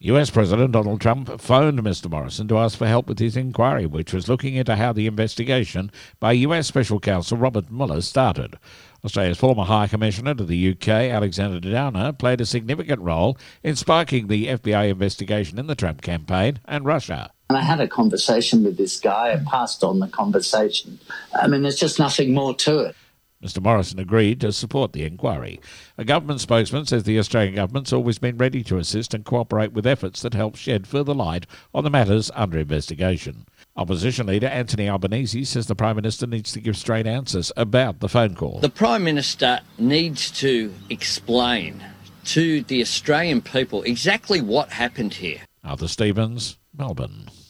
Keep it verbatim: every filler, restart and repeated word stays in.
U S President Donald Trump phoned Mister Morrison to ask for help with his inquiry, which was looking into how the investigation by U S Special Counsel Robert Mueller started. Australia's former High Commissioner to the U K, Alexander Downer, played a significant role in sparking the F B I investigation in the Trump campaign and Russia. And I had a conversation with this guy. I passed on the conversation. I mean, there's just nothing more to it. Mister Morrison agreed to support the inquiry. A government spokesman says the Australian government's always been ready to assist and cooperate with efforts that help shed further light on the matters under investigation. Opposition leader Anthony Albanese says the Prime Minister needs to give straight answers about the phone call. The Prime Minister needs to explain to the Australian people exactly what happened here. Arthur Stevens, Melbourne.